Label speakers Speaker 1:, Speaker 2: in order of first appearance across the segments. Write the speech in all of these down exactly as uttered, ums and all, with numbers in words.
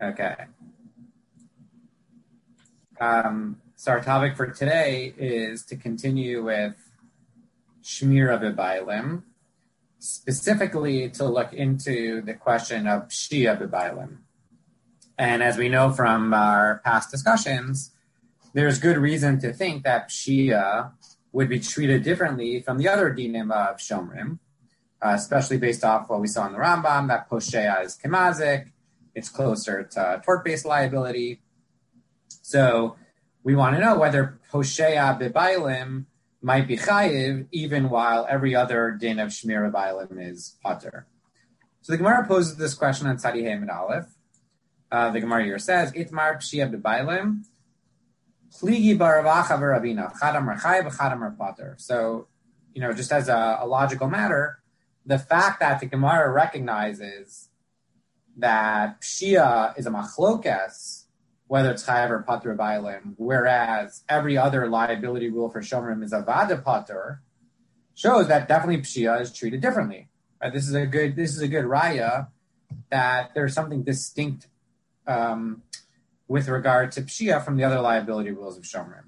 Speaker 1: Okay. Um, so our topic for today is to continue with Shmira B'Bailim, specifically to look into the question of Pshia B'Bailim. And as we know from our past discussions, there's good reason to think that Pshia would be treated differently from the other dinim of Shomrim, uh, especially based off what we saw in the Rambam, that Posheya is Kemazik, it's closer to tort-based liability. So we want to know whether Posheya B'Bailim might be chayiv, even while every other din of Shmira B'Bailim is pater. So the Gemara poses this question on Tzadi Hey Amud Aleph. Uh, the Gemara here says, Itmar Pshia B'Bailim, Pligi Baravacha V'Ravina, Chadam Chayiv, Chadam pater. So, you know, just as a, a logical matter, the fact that the Gemara recognizes that Pshia is a machlokes, whether it's chayav or pater b'ailim, whereas every other liability rule for shomrim is avada pater, shows that definitely Pshia is treated differently. Right? This is a good. This is a good raya that there's something distinct um, with regard to Pshia from the other liability rules of shomrim.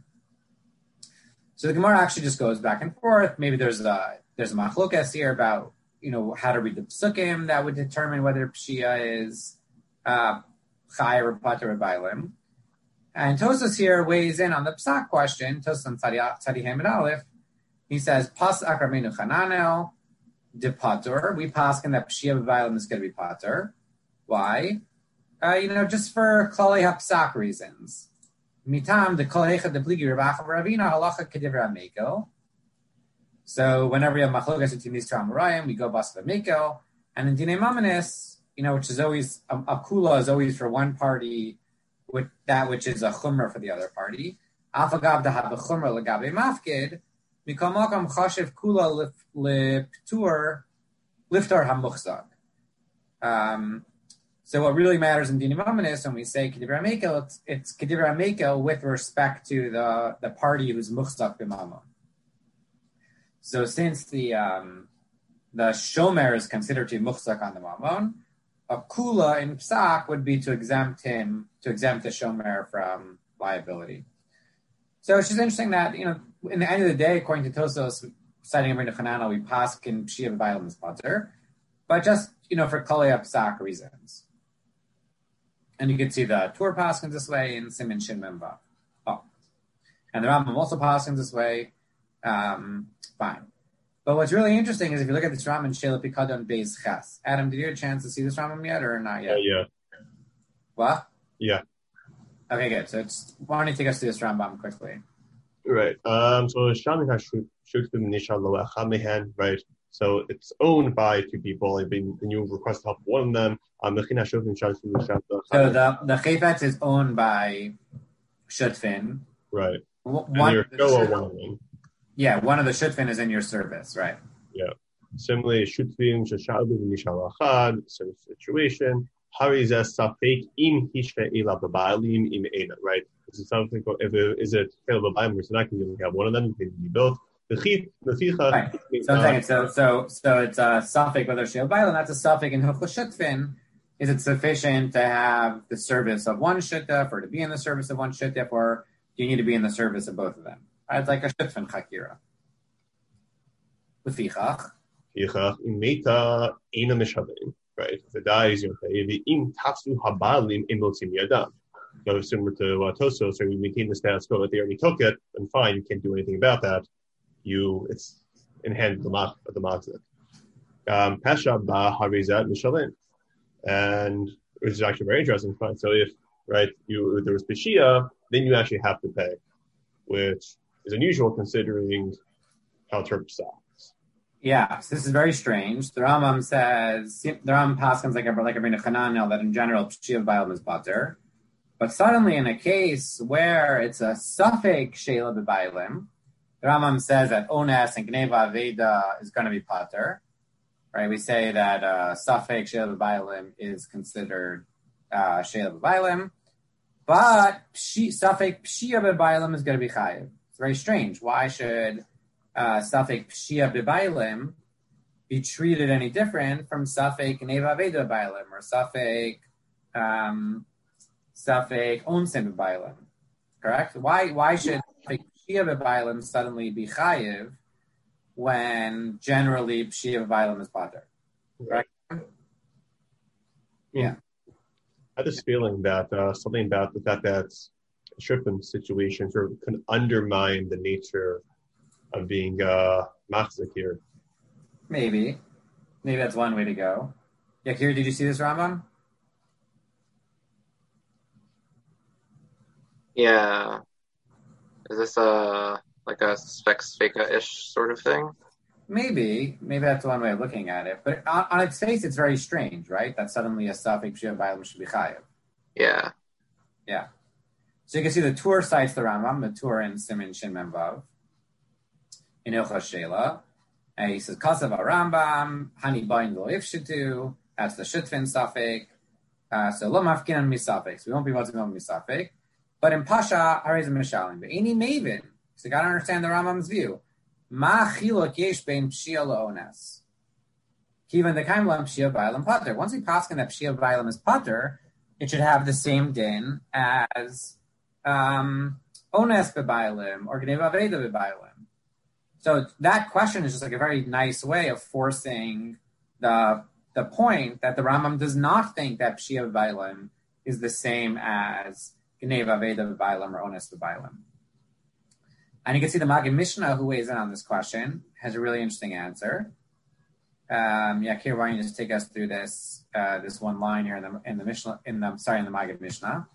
Speaker 1: So the Gemara actually just goes back and forth. Maybe there's a there's a machlokes here about, you know, how to read the psukim that would determine whether Pshia is uh, Chayav or Pater B'Bailim. And Tosas here weighs in on the Psak question. Tosas on Tzadi Hey Amud Aleph. He says, Pas Akramenu Chananel de Pater. We paskin that Pshia B'Bailim is going to be Pater. Why? Uh, you know, just for Klalei HaPsak reasons. Mitam de Kol Heicha de Pligi Ravacha V'Ravina Halacha Kedivra Mekel. So whenever you have machlokas between these two Amoraim, we go bas v'mekel. And in Dinei Mamanis, you know, which is always, a, a kula is always for one party, with that which is a chumrah for the other party. Afagav dahav b'chumrah legabe mafkid, mikol makam chashiv kula liptur liftar hamuchzak. Um, so what really matters in Dinei Mamanis, when we say kedivra mekel, it's, it's kedivra mekel with respect to the, the party who's muchzak b'mamon. So since the um, the shomer is considered to be muchzak on the mamon, a kula in psak would be to exempt him, to exempt the shomer from liability. So it's just interesting that, you know, in the end of the day, according to Tosos, citing Rabbeinu Chananel, we paskin Pshia B'Bailim is pater, but just, you know, for klalei psak reasons. And you can see the Tur paskins this way in Siman Shin Mem Vav. Oh, and the Rambam also paskins this way. Um, Fine. But what's really interesting is if you look at this Rambam in Sheila Pikadon Beis Ches. Adam, did you have a chance to see this Rambam yet or not yet?
Speaker 2: Uh, yeah.
Speaker 1: What?
Speaker 2: Yeah.
Speaker 1: Okay, good. So it's, why don't you take us through this Rambam quickly?
Speaker 2: Right. Um, so Shamim has Shuktim Nisha Loecha Mehen, right? So it's owned by two people, and you request help one of them. Um, so
Speaker 1: the the Chayfetz is owned by Shutfin.
Speaker 2: Right.
Speaker 1: One,
Speaker 2: and you're still one of them.
Speaker 1: Yeah, one of the shutfin is in your service, right?
Speaker 2: Yeah. Similarly, shutfin sheshalu v'nishal achad, sort of situation. Harizeh safek im hishve ela b'ba'alim im ena, right? This is something. If it is it ela b'ba'alim, so I can only have one of them. It can be both. The chif, the ficha.
Speaker 1: Right. So I'm saying it, so so so it's a suffix whether shel ba'alim. That's a suffix in hilchos shutfin. Is it sufficient to have the service of one shutaf, or to be in the service of one shutaf, or do you need to be in the service of both of them? It's like a shutfin chakira. Lefichach.
Speaker 2: Lefichach imeta ena mishavim. Right. If it dies, you know, im tafsu habalim im lotzim yadam. So similar to uh, Tosos, so we maintain the status quo that they already took it, and fine, you can't do anything about that. You, it's in hand of the mat of the matzah. Um, Pesha ba harizat mishalim, and which is actually very interesting. Fine. So if right, you if there was peshia, then you actually have to pay, which is unusual considering how Turk stocks.
Speaker 1: Yeah, so this is very strange. The Rambam says, the Rambam paskins like a like Rabbeinu Chananel that in general Pshia B'Bailim is pater, but suddenly in a case where it's a suffix Sheila B'Bailim, the Rambam says that Ones and Gneva Veda is going to be pater. Right? We say that uh, suffix Sheila B'Bailim is considered uh, Sheila B'Bailim, but pshi, suffix Pshia B'Bailim is going to be chayiv. It's very strange. Why should uh, suffix Pshia B'Bailim be treated any different from suffix Neva Veda B'Bailim or suffix um, Safek onsen b'bailim. Correct? Why why should Pshia b'bailim suddenly be chayiv when generally Pshia b'bailim is pater? Correct?
Speaker 2: Right.
Speaker 1: Yeah.
Speaker 2: I had this feeling that uh, something about the fact that a shrimping situation sort of can undermine the nature of being uh, machzik here.
Speaker 1: Maybe. Maybe that's one way to go. Yakir, did you see this Rambam?
Speaker 3: Yeah. Is this a like a specs fake-ish sort of thing?
Speaker 1: Maybe. Maybe that's one way of looking at it. But on, on its face, it's very strange, right? That suddenly a Safek Pshia b'bailim should be chayiv.
Speaker 3: Yeah.
Speaker 1: Yeah. So you can see the Tur cites the Rambam, the Tur in Siman Shin Mem Vav, in Ilchos Sheila. And he says, Kasav Rambam, Hani Bain Lo Ifshitu, that's the Shutfin Safek. Uh, so Lo Mafkinan Misafek. So we won't be able to know Misafek. But in Pasha, Harez Mishalim. But any Maven, so you got to understand the Rambam's view. Ma Chilok Yesh Bein Pshia Lo-Ones. Kivan the Kaim Lam Pshia B'Bailim Pater. Once we pass that Pshia B'Bailim is Pater, it should have the same din as um, Ones B'Bailim or Gneva Veda B'Bailim. So that question is just like a very nice way of forcing the the point that the Rambam does not think that Pshia B'Bailim is the same as Gneva Veda B'Bailim or Ones B'Bailim. And you can see the Maggid Mishnah, who weighs in on this question, has a really interesting answer. Um, Yakir, why don't you just take us through this uh, this one line here in the in the Mishnah in the sorry in the Maggid Mishnah.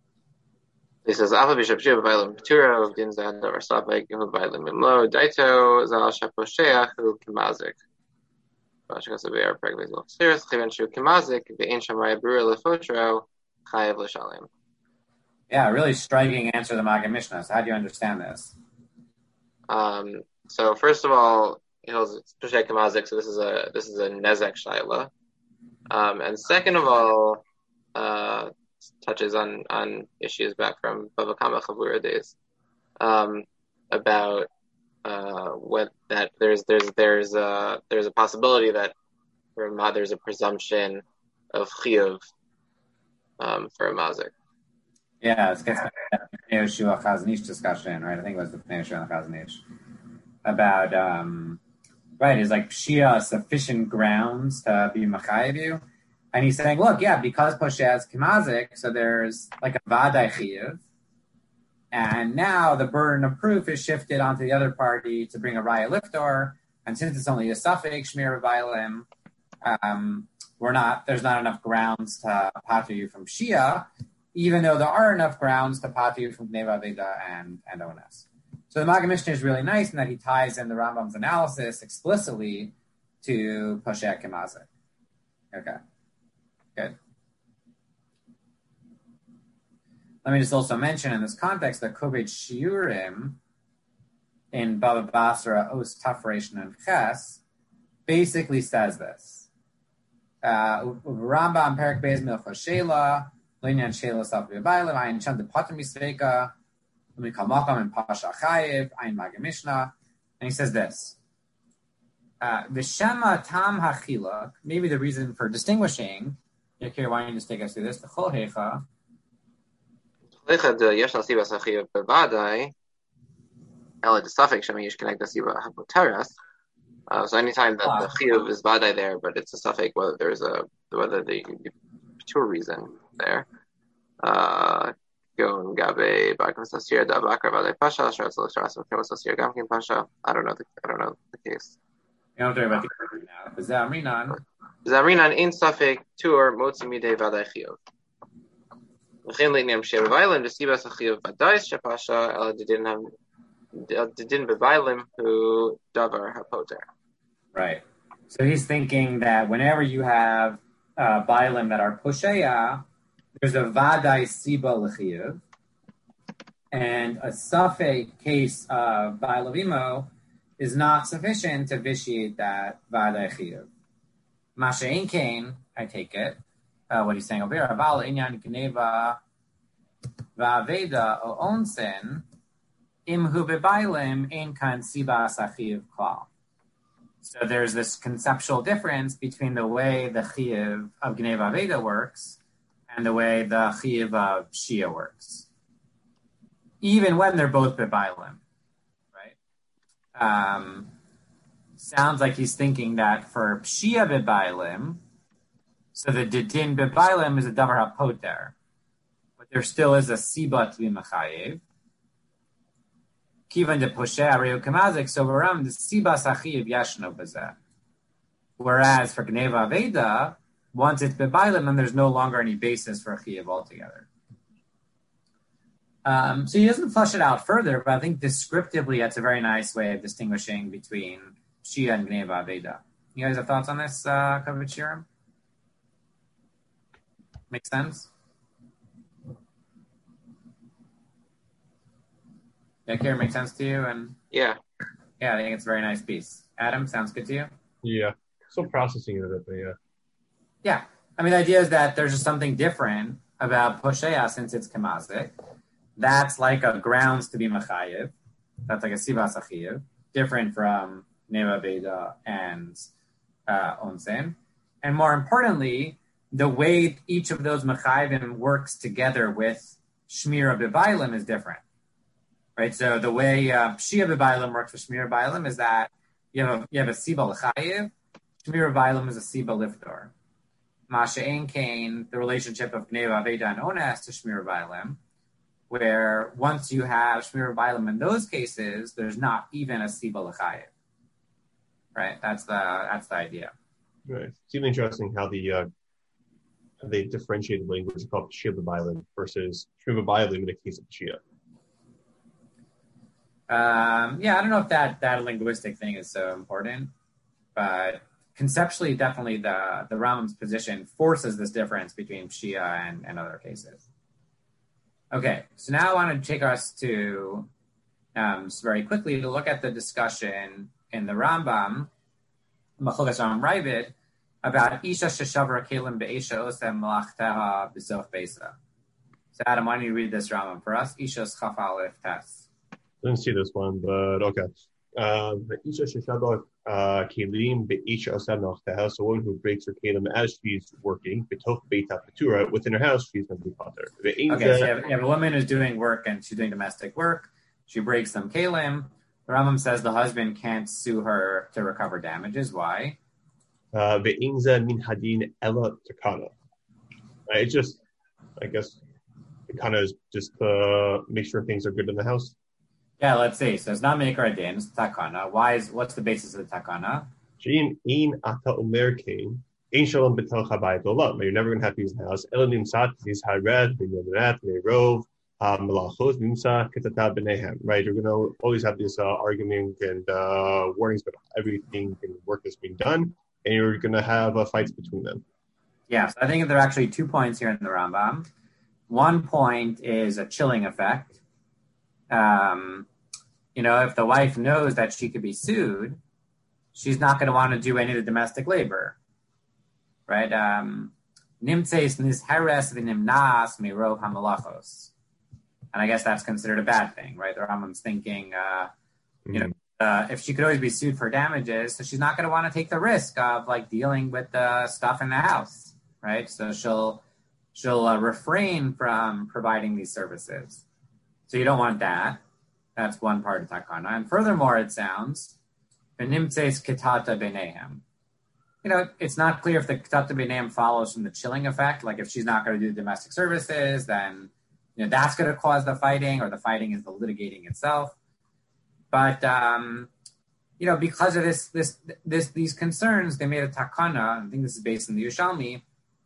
Speaker 3: He says, "Alpha Bishop Shiva Bailam Peturo of Dinzad or Slavik who Bailam Imlo Daito Zal Shaposheach who Kimazik." Bashkasabear Pregvizal. Serious Kivanshu Kimazik the ancient Maya Brewer Lefotro Chayev Lishalim. Yeah,
Speaker 1: really striking answer to the Maggid Mishnah. So how do you understand this?
Speaker 3: Um. So first of all, he holds Peshay Kimazik. So this is a this is a Nezek Shaila. Um. And second of all, uh. touches on, on issues back from Bava Kama Chavura days, um, about uh, what that there's there's there's a there's a possibility that for a there's a presumption of chiyuv um, for a mazik.
Speaker 1: Yeah, it's gets the Yoshua Chazanish discussion, right? I think it was the Yoshua Chazanish about um, right. Is like Pshia sufficient grounds to be machayev you? And he's saying, look, yeah, because Poshe has Kimazik, so there's like a Vadai Chiyuv. And now the burden of proof is shifted onto the other party to bring a Raya Liftor. And since it's only a Safek, Shmir B'Bailim, um, we're not, there's not enough grounds to pater you from Shia, even though there are enough grounds to pater you from Gneva Veda and, and Ones. So the Maggid Mishnah is really nice in that he ties in the Rambam's analysis explicitly to Poshe Kimazik. Okay. Good. Let me just also mention in this context that Koved Shiurim in Baba Basra, Os Tafresh and Ches basically says this. Rambam Perik Beis Milchos Sheila, Linyan Sheila Saf B'Bailim, Ayin Shem de Pater Misveika, Lemikal Makam and Pasha Chayev, Ayin Maggid Mishnah, and he says this. The Shema Tam Hachilak, maybe the reason for distinguishing. Yakir, why don't you just take us through this? The Chol Hecha.
Speaker 3: Chol Hecha Yesh Nasiba Sachiv Bevadai. Ela de Safek Shema Yesh Connect Nasiba Hapoteras. So anytime that the Chiyuv is Vadai there, but it's a Safek whether there's a whether the pure reason there. Uh, Go and Gabe Bakam Sasir Da Bakar Vadai Pasha Shras Shras Shras Sasir Gamkin Pasha. I don't know the I don't know the case.
Speaker 1: You don't talk about the case now. Zamrinan.
Speaker 3: Zamrinan in Safek Tur Motzi Midei Vadai Chiyuv. V'chein le'niyam she'revaylim v'sibas ha'chiyuv vadais shepasha el didin ham didin b'vaylim who davar hapoter.
Speaker 1: Right. So he's thinking that whenever you have uh, bailim that are posheya, there's a vadai siba l'chiyuv, and a safek case of bailavimo is not sufficient to vitiate that vadai chiyuv. Masha'in kain, I take it. Uh, what he's saying over here, aval inyan gneva va'aveda o onsen imhu bebailim ein kan siba sachiv klal. So there's this conceptual difference between the way the chiyuv of gneva veda works and the way the Chiyuv of Shia works, even when they're both Bebailim, right? Um, sounds like he's thinking that for Shia Bebailim, so the Didin Bebailim is a Davar HaPoter, but there still is a Siba to be Mechayev. Kivan de Poshe Areu Kamazik, so Varam, the Siba Sachiyev Yashno Bazeh. Whereas for Gneva Veda, once it's Bebailim, then there's no longer any basis for a Chiyav altogether. Um, so he doesn't flesh it out further, but I think descriptively that's a very nice way of distinguishing between Shia and Gneva Veda. You guys have thoughts on this, uh, Kavod Shirim? Make sense? Yeah, Kieran, make sense to you? And
Speaker 3: Yeah.
Speaker 1: Yeah, I think it's a very nice piece. Adam, sounds good to you?
Speaker 2: Yeah. Still processing it a bit, but yeah.
Speaker 1: Yeah. I mean, the idea is that there's just something different about Posheya since it's Kamazik. That's like a grounds to be Mechayev. That's like a Sibas Achiyev. Different from Neva Veda and uh, Onsen. And more importantly, the way each of those Mechayevim works together with Shmira Bebailim is different. Right, so the way uh, Shia B'Bailim works for Shmira B'Bailim is that you have a, you have a Siba L'chayiv, Shmira B'Bailim is a Siba Lifdor. Masha Ein Kain, the relationship of Gneva Veda and Ones to Shmira B'Bailim, where once you have Shmira B'Bailim in those cases, there's not even a Siba L'chayiv. Right, that's the that's the idea.
Speaker 2: Right. It's even interesting how the uh, they differentiate the language called Shia B'Bailim versus Shmira B'Bailim in the case of Shia.
Speaker 1: Um, yeah, I don't know if that, that linguistic thing is so important, but conceptually, definitely the, the Rambam's position forces this difference between Shia and, and other cases. Okay, so now I want to take us to, um, just very quickly, to look at the discussion in the Rambam, Machogas Rambam Ravid, about Isha Sheshavra Kalim Be'esha Osem Malachteha B'Sof Besa. So Adam, why don't you read this Rambam for us? Isha's Chaf Aleph Tes.
Speaker 2: Didn't see this one, but okay. The Isha Sheshabot Kelim Be'isha Osem Malachteha, so one who breaks her Kalim as she's working, B'toch Beita Petura, within her house, she's going to be potter.
Speaker 1: Okay, so you have, you have a woman who's doing work and she's doing domestic work. She breaks some Kalim. The Rambam says the husband can't sue her to recover damages. Why?
Speaker 2: Ve'inza min hadin ella takana. It's just, I guess, it kind of just uh, make sure things are good in the house.
Speaker 1: Yeah, let's see. So it's not Meikar Adin, it's Takana. Why is, what's the basis of the Takana?
Speaker 2: Shein in ata umer kain, ein shalom betel chabayit olam. You're never going to have peace in the house. Ela nimsat zis hared, v'yomerat, v'rov, malachos, nimsa, ketata b'nehem. Right? You're going to always have this uh, argument and uh, warnings about everything and work that's being done, and you're going to have uh, fights between them.
Speaker 1: Yeah, so I think there are actually two points here in the Rambam. One point is a chilling effect. Um, you know, if the wife knows that she could be sued, she's not going to want to do any of the domestic labor, right? Nimtzeis nizheres v'nimnas mirov hamalachos, and I guess that's considered a bad thing, right? The Rambam's thinking, uh, you know, uh, if she could always be sued for damages, so she's not going to want to take the risk of like dealing with the stuff in the house, right? So she'll she'll uh, refrain from providing these services. So you don't want that. That's one part of Takana. And furthermore, it sounds, V'nimtzeis ketata b'nehem. You know, it's not clear if the ketata b'nehem follows from the chilling effect. Like if she's not going to do domestic services, then you know that's going to cause the fighting, or the fighting is the litigating itself. But um, you know, because of this, this, this, these concerns, they made a Takana. I think this is based in the Yerushalmi,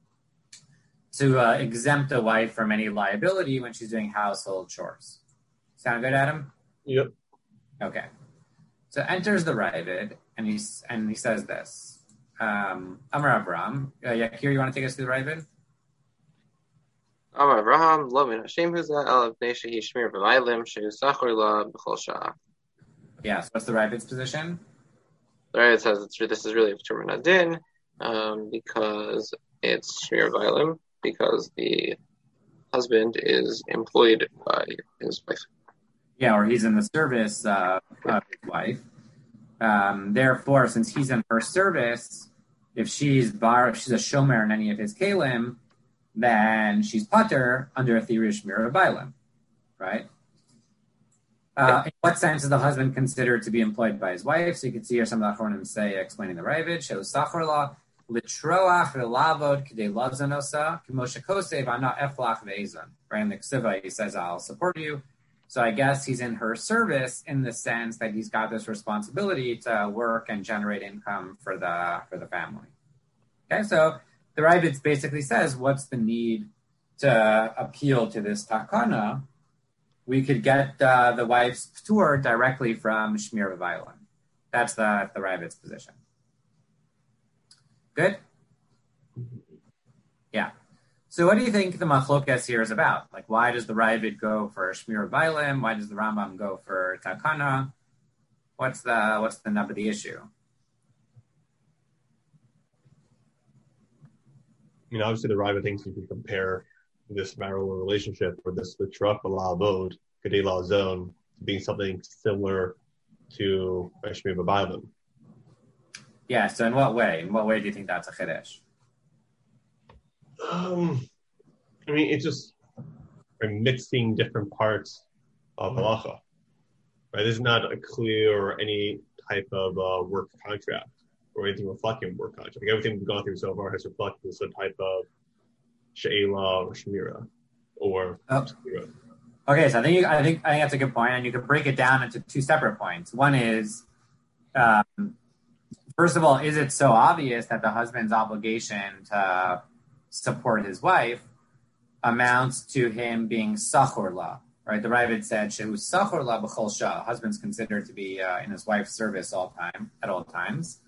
Speaker 1: to uh, exempt a wife from any liability when she's doing household chores. Sound good, Adam?
Speaker 2: Yep.
Speaker 1: Okay. So enters the Ravid, and he and he says this. Um, Amar Abraham. Uh, Yakir, you want to take us to the Ravid?
Speaker 3: Amar Abraham, lo min Hashem huza el bnei shehi shmir b'maylim shehu sachor la b'chol sha'ah.
Speaker 1: Yeah, so what's the Ravid's position?
Speaker 3: The Ravid says it's, this is really P'tur Adin, um, because it's shmir b'maylim, because the husband is employed by his wife.
Speaker 1: Yeah, or he's in the service uh, of his wife. Um, therefore, since he's in her service, if she's bar, if she's a shomer in any of his kalim, then she's pater under a theory of Shmira Bailim, right? Uh, in what sense is the husband considered to be employed by his wife? So you can see here some of the Achronim say, explaining the Ravid, Shehu Sachar La, Litroach Ve'lavod K'dei Lavzanosa, K'moshe Kosev Ana Eflach Ve'ezon. Right, in the Ksiva, he says, I'll support you. So I guess he's in her service in the sense that he's got this responsibility to work and generate income for the for the family. Okay, so the Ravid basically says, what's the need to appeal to this takana? We could get uh, the wife's p'tur directly from Shmir V'Vailim. That's the, the Ravid's position. Good? Yeah. So what do you think the machlokas here is about? Like, why does the Ravid go for Shmir V'Vailim? Why does the Rambam go for takana? What's the what's the nub of the issue?
Speaker 2: I mean, obviously, the Ravid thinks you can compare this marital relationship or this Litrach V'Lavod K'dei Lazon being something similar to Shmir V'Vailim.
Speaker 1: Yeah. So in what way? In what way do you think that's a chiddush?
Speaker 2: Um, I mean, it's just like mixing different parts of halacha. Right? There's not a clear or any type of uh, work contract or anything reflecting work contract. Like everything we've gone through so far has reflected some type of she'ela or shmira or.
Speaker 1: Oh.
Speaker 2: Shmira.
Speaker 1: Okay, so I think you, I think I think that's a good point, and you could break it down into two separate points. One is, um, first of all, is it so obvious that the husband's obligation to support his wife amounts to him being sachor la, right? The Ravid said, shehu sachor la b'chol shah. Husband's considered to be uh, in his wife's service all time, at all times.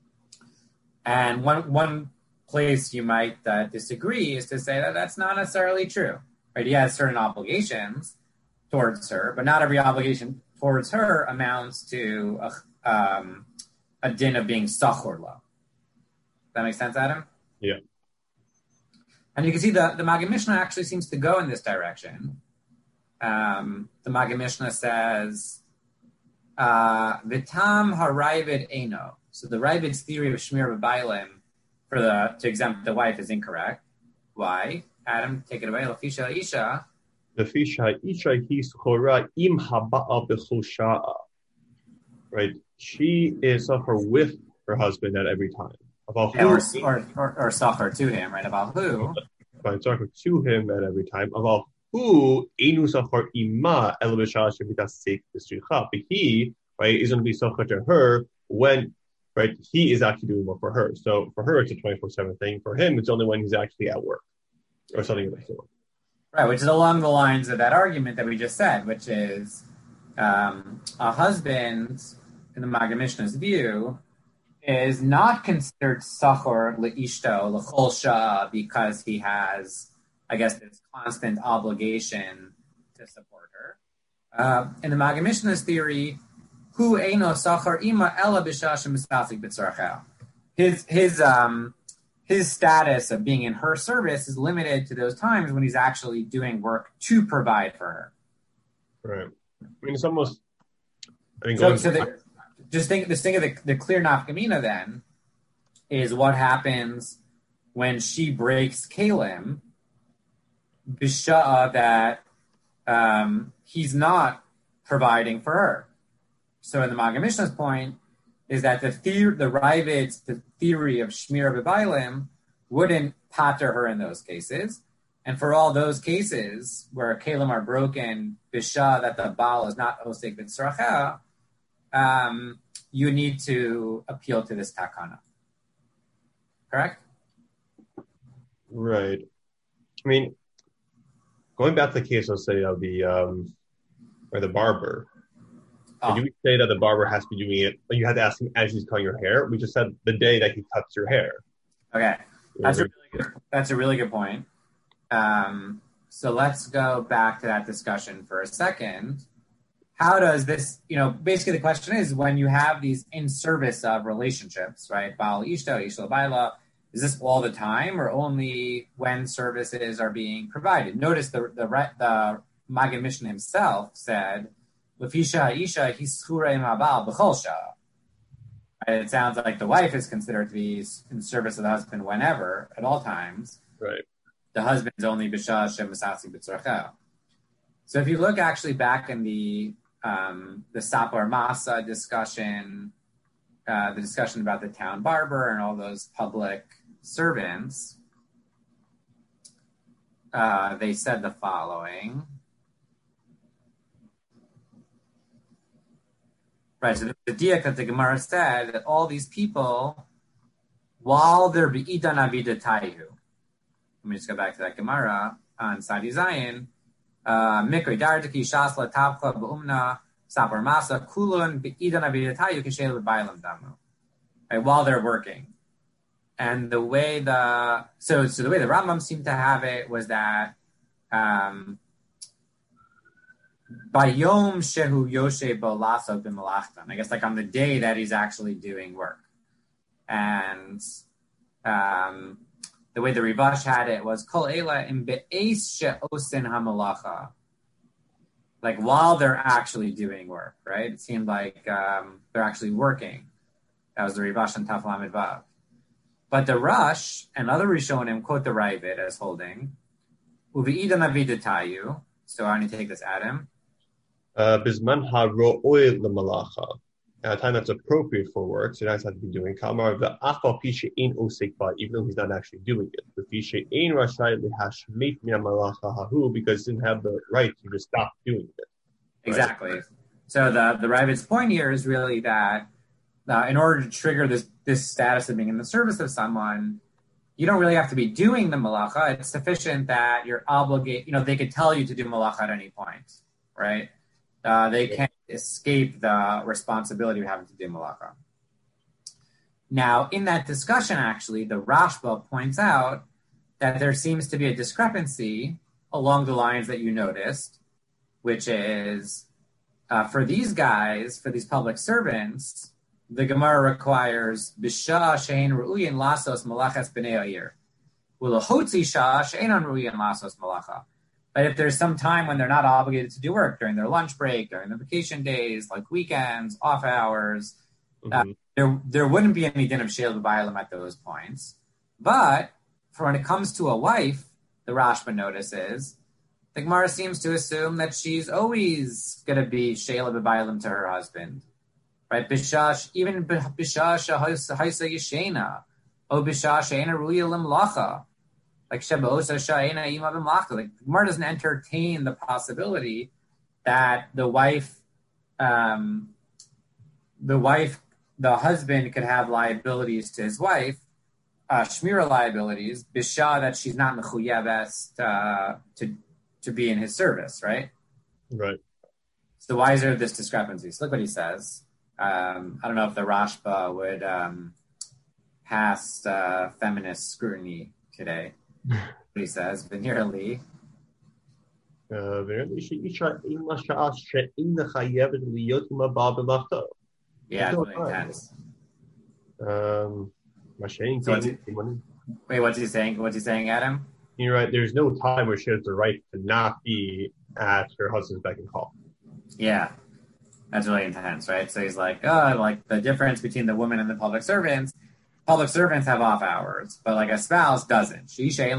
Speaker 1: And one one place you might uh, disagree is to say that that's not necessarily true, right? He has certain obligations towards her, but not every obligation towards her amounts to a, um, a din of being sachor la. Does that make sense, Adam?
Speaker 2: Yeah.
Speaker 1: And you can see the, the Maggid Mishnah actually seems to go in this direction. Um, the Maggid Mishnah says, uh, Vitam haravid eno. So the Ravid's theory of Shmir V'Bailim for the to exempt the wife is incorrect. Why? Adam, take it away. Lafisha Isha.
Speaker 2: Lafisha Isha hi schora im haba'a b'chosha'a. Right? She is suffer with her husband at every time. About
Speaker 1: Yeah, or, or, or, or suffer to him, right? About who?
Speaker 2: Right, suffer to him at every time. About who enu suffer ima el b'shah shemitasik b'stricha. But he, right, is going to be suffer to her when, right, he is actually doing work for her. So for her, it's a twenty-four seven thing. For him, it's only when he's actually at work or something of that sort.
Speaker 1: Right, which is along the lines of that argument that we just said, which is um, a husband, in the Maggid Mishnah's view, is not considered sachor leishto l'chol shah because he has, I guess, this constant obligation to support her. Uh, in the Maggid Mishnah's theory, hu eino sachor ima ela b'shashem mistasik b'tzarachel. His his um his status of being in her service is limited to those times when he's actually doing work to provide for her.
Speaker 2: Right. I mean, it's almost. I mean,
Speaker 1: so, so the, just think this thing of the, the clear nafkamina then is what happens when she breaks kalim, b'sha'a that um, he's not providing for her. So in the Maggid Mishnah's point is that the theory, the Ravid's the theory of Shmir V'Bailim wouldn't pater her in those cases. And for all those cases where kalim are broken, b'sha'a that the Baal is not osek b'tzracha, Um, you need to appeal to this takana. Correct?
Speaker 2: Right. I mean, going back to the case, let's say, of the um, or the barber. Oh. Do we say that the barber has to be doing it? You have to ask him as he's cutting your hair. We just said the day that he cuts your hair.
Speaker 1: Okay, that's a really good, that's a really good point. Um, so let's go back to that discussion for a second. How does this, you know, basically the question is when you have these in service of relationships, right? Baal ishta, ishta baila, is this all the time or only when services are being provided? Notice the the, the Maggid Mishnah himself said, Lefisha isha hischura im habal b'chol shah. It sounds like the wife is considered to be in service of the husband whenever, at all times.
Speaker 2: Right.
Speaker 1: the husband's only b'shah she'masasi b'tzorcheo. So if you look actually back in the um, the Sapar Masa discussion, uh, the discussion about the town barber and all those public servants, uh, they said the following. Right, so the diak that the Gemara said that all these people, while they're be'idan avida tayu, let me just go back to that Gemara on Sadi Zayin, mikri dardaki shasla tabcha b'umna sapar masa kulun be'idan avida tayu kishel b'bailam damu. Right, while they're working. And the way the, so, so the way the Rambam seemed to have it was that, um, Bayom shehu yoshe bo laso b'malachtan. I guess like on the day that he's actually doing work. And um, the way the Rivash had it was kol ela im be'es she'osin hamalacha. Like while they're actually doing work, right? It seemed like um, they're actually working. That was the Rivash and Taf Lamed Vav. But the Rush and other Rishonim quote the Ravid as holding uvi'idan avidatayu. So I need to take this Adam.
Speaker 2: Bisman ha'ro'oy l'malacha. At a time that's appropriate for work, so that's how to be doing kamar. The afal pishe ein osek ba, even though he's not actually doing it. The pishe ein rashai lehashmit min malacha hahu, because he didn't have the right to just stop doing it. Right?
Speaker 1: Exactly. So the the Ravid's point here is really that uh, in order to trigger this this status of being in the service of someone, you don't really have to be doing the malacha. It's sufficient that you're obligated. You know, they could tell you to do malacha at any point, right? Uh, they can't escape the responsibility of having to do malacha. Now, in that discussion, actually, the Rashba points out that there seems to be a discrepancy along the lines that you noticed, which is uh, for these guys, for these public servants, the Gemara requires Bisha she'ein ru'uyin lasos malachas b'nei ha'ir. U'lehotzi shah she'ein ru'uyin lasos malacha. But if there's some time when they're not obligated to do work, during their lunch break, during their vacation days, like weekends, off hours, mm-hmm. uh, there there wouldn't be any din of sheil b'baylam at those points. But for when it comes to a wife, the Rashba notices, the Gemara seems to assume that she's always going to be sheil b'baylam to her husband. Right? Bishash, even bishash ha'isa yishena, o bishash she'ena ruya limlacha. Like Sheba Sha'ena Ima B'Mlachta. Like Gemara doesn't entertain the possibility that the wife, um, the wife, the husband could have liabilities to his wife, uh, shmira liabilities, bisha that she's not mechuyeves uh, to to be in his service, right?
Speaker 2: Right.
Speaker 1: So why is there this discrepancy? So look what he says. Um, I don't know if the Rashba would um, pass uh, feminist scrutiny today. He says, "Venerally,
Speaker 2: uh, yeah,
Speaker 1: it's really intense."
Speaker 2: Um,
Speaker 1: so what's he, wait, what's he saying? What's he saying, Adam?
Speaker 2: You're right. There's no time where she has the right to not be at her husband's beck and call.
Speaker 1: Yeah, that's really intense, right? So he's like, "Oh, like the difference between the women and the public servants." Public servants have off hours, but like a spouse doesn't. So the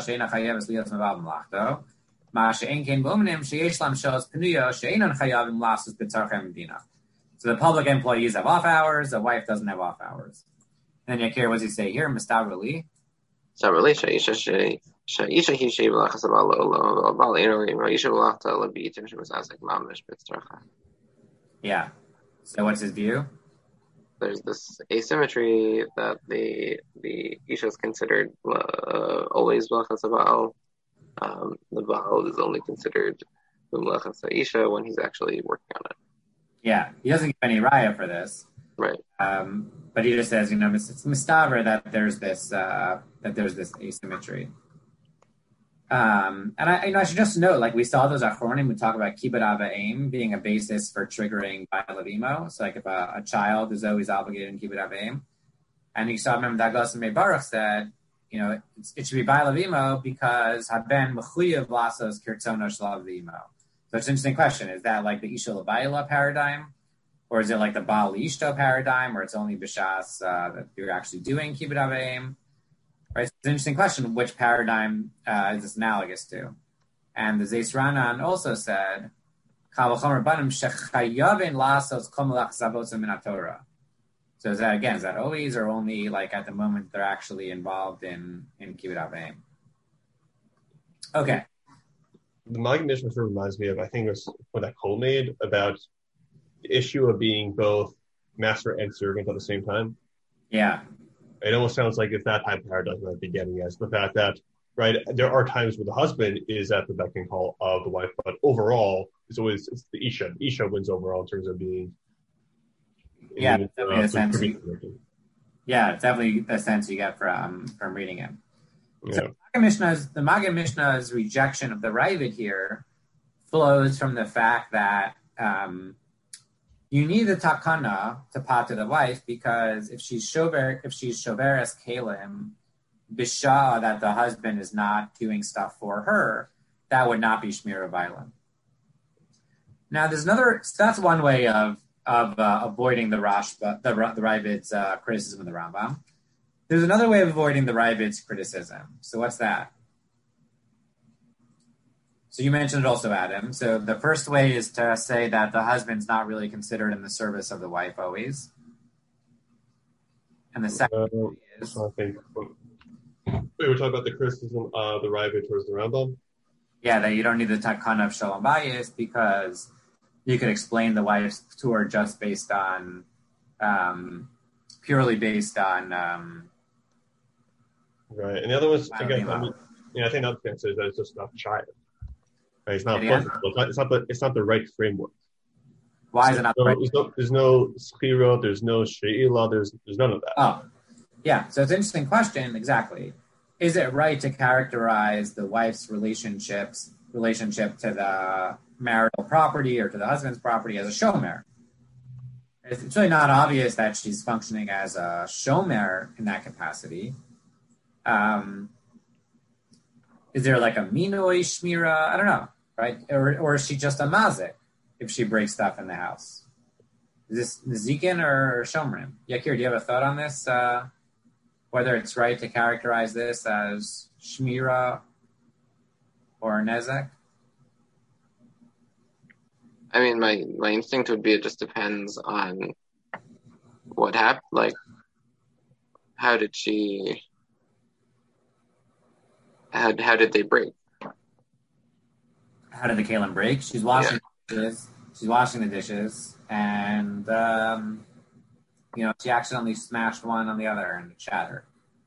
Speaker 1: public employees have off hours, the wife doesn't have off hours. And Yakir, what does he say here? Mistavrili? Yeah. So what's his view?
Speaker 3: There's this asymmetry that the the Isha is considered uh, always Mlachas HaBaal. Um, the Baal is only considered Mlachas HaIsha when he's actually working on it.
Speaker 1: Yeah, he doesn't give any raya for this.
Speaker 3: Right.
Speaker 1: Um, but he just says, you know, it's mistaver that there's this uh, that there's this asymmetry. Um, and I, you know, I should just note, like we saw those Achronim who talk about kibbut av v'em being a basis for triggering Ba'al Avimo. So like if a, a child is always obligated in kibbut av v'em, and you saw Mem Dagos and Baruch said, you know, it, it should be Ba'al Avimo because haben mechuyev lasos kirtzono shel Avimo. So it's an interesting question. Is that like the Isha L'Bayla paradigm, or is it like the Baal Ishto paradigm, where it's only b'shas uh, that you're actually doing kibbut av v'em? Right? It's an interesting question. Which paradigm uh, is this analogous to? And the Zeis Ranan also said, so is that, again, is that always or only like at the moment they're actually involved in, in Kibbut Avim? Okay.
Speaker 2: The Maggid Mishnah sort of reminds me of, I think it was what that Cole made about the issue of being both master and servant at the same time.
Speaker 1: Yeah.
Speaker 2: It almost sounds like it's that type of paradigm that I'd be getting at. The fact that, right, there are times where the husband is at the beck and call of the wife, but overall, it's always it's the Isha. The Isha wins overall in terms of being.
Speaker 1: Yeah,
Speaker 2: in,
Speaker 1: definitely
Speaker 2: uh,
Speaker 1: a sense. You, yeah, it's definitely the sense you get from from reading it.
Speaker 2: Yeah.
Speaker 1: So the Maggid Mishnah's, the Maggid Mishnah's rejection of the Ravid here flows from the fact that um, you need the takana to pater the wife, because if she's shover, if she's shoveres kalim, bisha, that the husband is not doing stuff for her, that would not be shmira vailam. Now, there's another. So that's one way of of uh, avoiding the Rashba, the the Ravid's uh, criticism of the Rambam. There's another way of avoiding the Ravid's criticism. So what's that? So you mentioned it also, Adam. So the first way is to say that the husband's not really considered in the service of the wife always. And the second
Speaker 2: Uh,
Speaker 1: way is...
Speaker 2: I think we were talking about the criticism of the Ravid towards the Rambam.
Speaker 1: Yeah, that you don't need the takana of Shalom Bayis because you could explain the wife's tour just based on, um, purely based on... Um,
Speaker 2: right. And the other was, I guess, I mean, yeah, I think another thing is that it's just not child. Right? It's not
Speaker 1: yeah.
Speaker 2: applicable. It's not, it's not the it's not the right framework.
Speaker 1: Why
Speaker 2: so
Speaker 1: is it not
Speaker 2: no,
Speaker 1: the right?
Speaker 2: There's no there's no schira, there's no she'ilah, there's there's none of that.
Speaker 1: Oh, yeah. So it's an interesting question. Exactly. Is it right to characterize the wife's relationships relationship to the marital property or to the husband's property as a shomer? It's really not obvious that she's functioning as a shomer in that capacity. Um, is there like a minoi shmira? I don't know, right? Or or is she just a mazik if she breaks stuff in the house? Is this nezikin or shomrim? Yakir, do you have a thought on this? Uh, whether it's right to characterize this as shmira or nezek?
Speaker 3: I mean, my, my instinct would be it just depends on what happened. Like, how did she... How, how did they break?
Speaker 1: How did the kalim break? She's washing yeah. the dishes. She's washing the dishes, and um, you know she accidentally smashed one on the other and it shattered.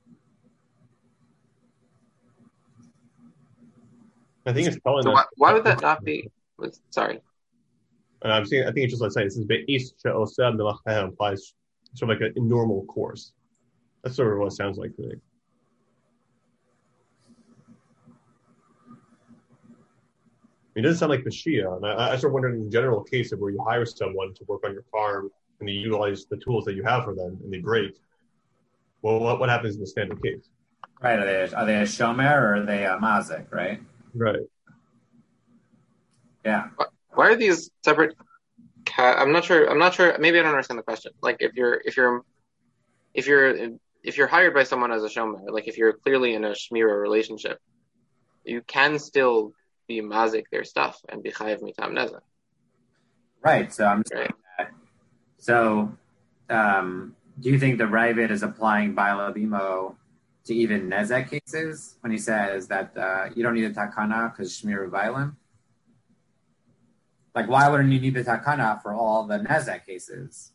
Speaker 2: I think it's telling
Speaker 3: so
Speaker 2: us.
Speaker 3: Why, why would that not be? Sorry.
Speaker 2: And I'm saying I think it's just like saying this is be'is she'oseh melacheh implies sort of like a normal course. That's sort of what it sounds like to me. It doesn't sound like the Shia, and I, I sort of wonder in the general case of where you hire someone to work on your farm and you utilize the tools that you have for them and they break. Well, what, what happens in the standard case?
Speaker 1: Right? Are they are they a shomer or are they a mazik? Right?
Speaker 2: Right.
Speaker 1: Yeah.
Speaker 3: Why are these separate? Ca- I'm not sure. I'm not sure. Maybe I don't understand the question. Like, if you're if you're if you're if you're hired by someone as a shomer, like if you're clearly in a shmira relationship, you can still be mazik their stuff and be chayiv mitam nezek.
Speaker 1: Right. So I'm
Speaker 3: right.
Speaker 1: That. So, um, do you think the Ravid is applying Baal Abimo to even nezek cases when he says that uh, you don't need a takana because shmir vailim? Like, why wouldn't you need the takana for all the nezek cases?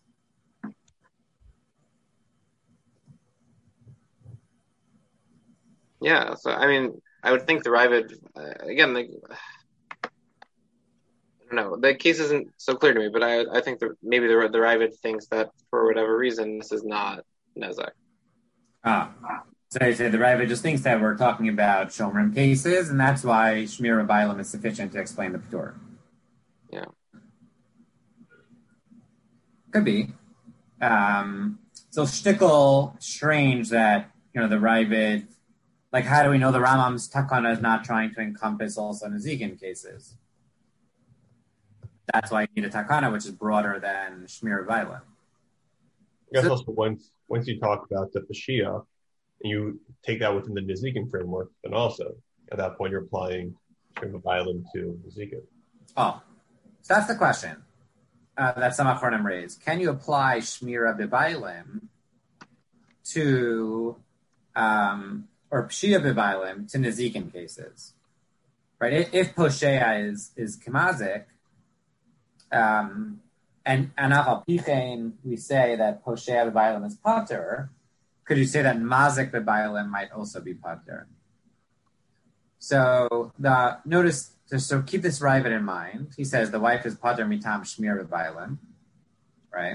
Speaker 3: Yeah. So I mean. I would think the Ravid, uh, again, like, I don't know, the case isn't so clear to me, but I I think that maybe the the Ravid thinks that for whatever reason this is not nezek.
Speaker 1: Ah, so I say the Ravid just thinks that we're talking about Shomrim cases, and that's why Shmira Bailam is sufficient to explain the P'tur.
Speaker 3: Yeah.
Speaker 1: Could be. Um, so shtickle, strange that, you know, the Ravid, like, how do we know the Rambam's takana is not trying to encompass also Nezikin cases? That's why you need a takana, which is broader than Shmir Vailam.
Speaker 2: I guess
Speaker 1: So,
Speaker 2: also once once you talk about the Pashia, and you take that within the Nezikin framework, then also at that point you're applying Shmir B'Bailim to Nezikin.
Speaker 1: Oh, so that's the question uh, that some Achronim raised. Can you apply Shmira B'Bailim to, um, or Pshia B'Bailim to Nezikin cases? Right? If, if Poshea is, is Kemazik, um, and Anachal Pichein, we say that Poshea B'Bailim is Pater, could you say that Mazik B'Bailim might also be Pater? So the notice, so keep this Ravid in mind. He says the wife is Pater Mitam Shmir B'Bailim, right?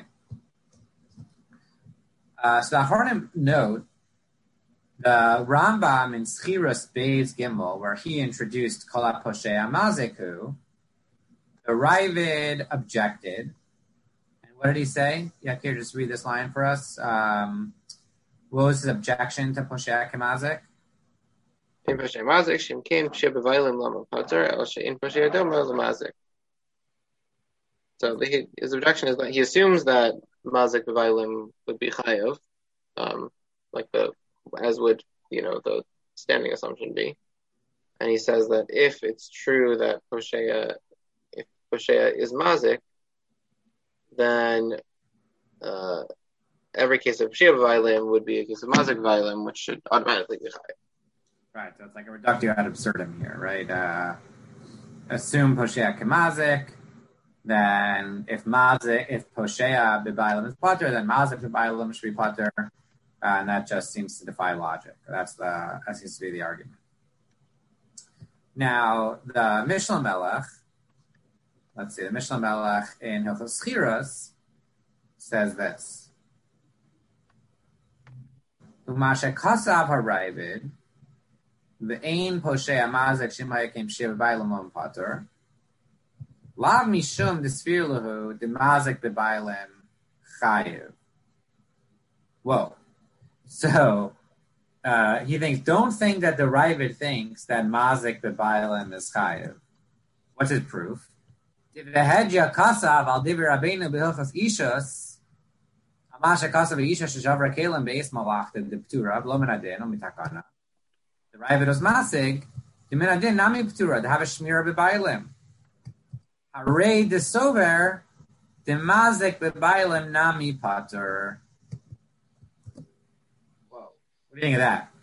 Speaker 1: Uh, so the Achronim note the Rambam in Schiras Beis Gimel, where he introduced Kol HaPoshea Maziku, the Ravid objected. And what did he say? Yakir, just read this line for us. Um, what was his objection to Poshea Kemazik?
Speaker 3: In Poshea Mazik, Shem Kain Pshia B'Bailim Lama Pater, El She'in Poshea Doma Mazik. So the, his objection is that he assumes that Mazik B'Bailim would be Chayav, um, like the as would, you know, the standing assumption be. And he says that if it's true that Poshea, if Poshea is Mazik, then uh, every case of Poshea B'Bailim would be a case of Mazik B'Bailim, which should automatically be Chayav.
Speaker 1: Right, so it's like a reductio ad absurdum here, right? Uh, assume Poshea Kemazik, then if Mazik, if Poshea B'Bailim is Pater, then Mazik B'Bailim should be Pater. Uh, and that just seems to defy logic. That's the that seems to be the argument. Now, the Mishnah Melech, let's see, the Mishnah Melech in Hilchos Schiras says this: Umashe kasav haravid, ve'ein poshea mazek shemayakim shiva b'bailim pater, lav mishum desfir lahu demazek b'bailim chayiv. Whoa. So uh, he thinks, don't think that the Ravid thinks that Mazik B'Bailim is Chayiv. What's his proof? Divehedja kasav al divi rabbeinu b'hilchos ishus, amasha kasav ishus sheshavra kelim be'es malachta d'ptura b'lo min adin o mitakana. The Ravid was Masig, the min adin nami p'tura, to have a Shmira B'Bailim. Harei desover, the Mazik B'Bailim nami pater. What do you think of that?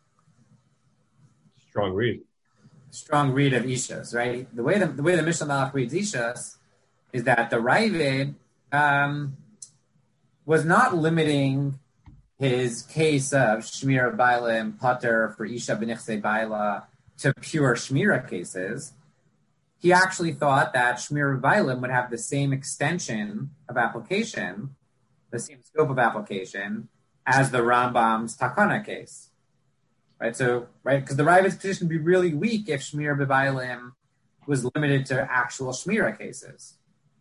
Speaker 2: Strong read.
Speaker 1: Strong read of Ishus, right? The way the, the way the Mishnah Malach reads Ishus is that the Ravid um, was not limiting his case of Shmira B'Bailim Pater for Isha B'Nichsei Baila to pure Shmira cases. He actually thought that Shmira B'Bailim would have the same extension of application, the same scope of application, as the Rambam's Takana case, right? So, right, because the Ravid's position would be really weak if Shmira B'Bailim was limited to actual Shmira cases.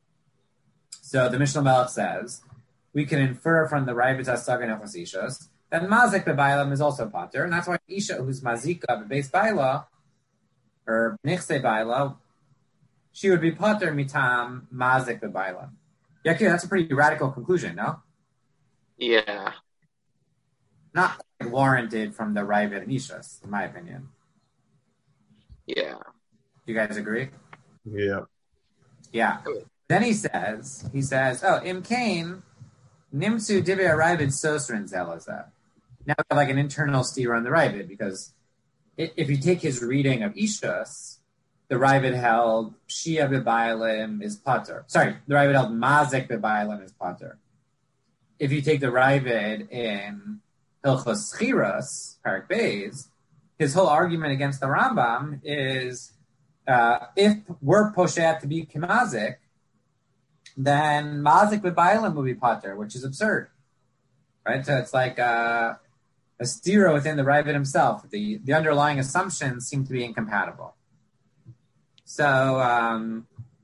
Speaker 1: So the Mishnah Melech says, we can infer from the Ravid's Hasaga Nechos Ishus that Mazik B'Bailim is also Pater, and that's why Isha, who's Mazika B'Beis Baila, or Nichse Baila, she would be Pater Mitam Mazik B'Bailim. Yeah, okay, that's a pretty radical conclusion, no?
Speaker 3: Yeah.
Speaker 1: Not warranted from the Ravid and Ishus, in my opinion.
Speaker 3: Yeah.
Speaker 1: You guys agree?
Speaker 2: Yeah.
Speaker 1: Yeah. Then he says, he says, oh, Im Kain, Nimsu Divya Ravid Sosrin Zelaza. Now we have like an internal steer on the Ravid, because if you take his reading of Ishus, the Ravid held Shia B'Bailim is Pater. Sorry, the Ravid held Mazik B'Bailim is Pater. If you take the Ravid in Hilchos Schiras, Parak Beis, his whole argument against the Rambam is uh, if we're Poshea to be Kemazik, then Mazik B'Bailim will be Pater, which is absurd. Right? So it's like uh, a stira within the Ravid himself. The, the underlying assumptions seem to be incompatible. So um,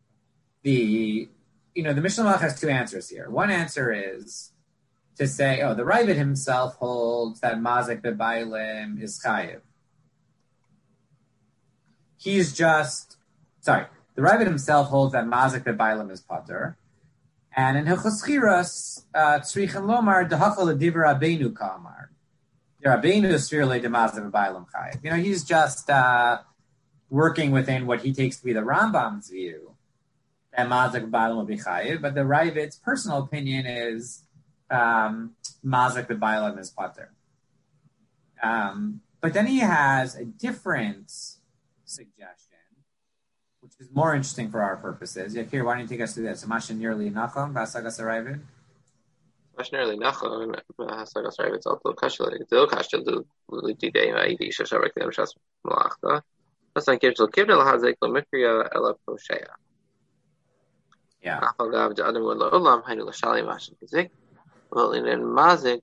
Speaker 1: the you know the Mishnah Malach has two answers here. One answer is to say, oh, the Ravid himself holds that Mazik B'Bailim is Chayiv. He's just, sorry, the Ravid himself holds that Mazik B'Bailim is Pater. And in Hilchos Schiras, Tzrichen Lomar, Dehachal L'Divrei Rabbeinu Ka'amar. Rabbeinu is surely demaziv b'bailam chayiv. You know, he's just uh, working within what he takes to be the Rambam's view that mazik b'bailam will be chayiv, but the Ravid's personal opinion is um, mazik b'bailam is pater. Um, but then he has a different suggestion, which is more interesting for our purposes. Yakir, why don't you take us through that? So, Masha nearly nacham, Basagas Ravid.
Speaker 3: Masha nearly nacham, Basagas Ravid. It's all kashel. It's all kashel. Do litidei ma'idi shashavik dem shas malachta. That's like kibel kibel hazik lo mikriya ela posheya.
Speaker 1: Yeah.
Speaker 3: Afal gav de adam lo olam hainu l'shali masha kizik. Well, in mazik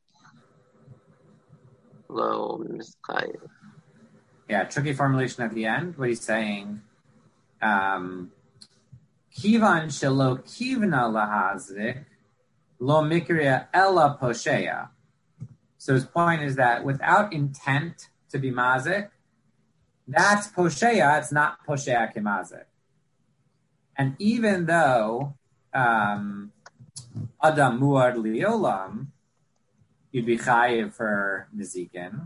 Speaker 3: lo mischayiv.
Speaker 1: Yeah, tricky formulation at the end. What he's saying, um, kivan shelo kivna lahazik lo mikriya ela posheya. So his point is that without intent to be mazik, that's posheya. It's not posheya kimazik. And even though um, adam muad liolam, you'd be chayiv for nizikin.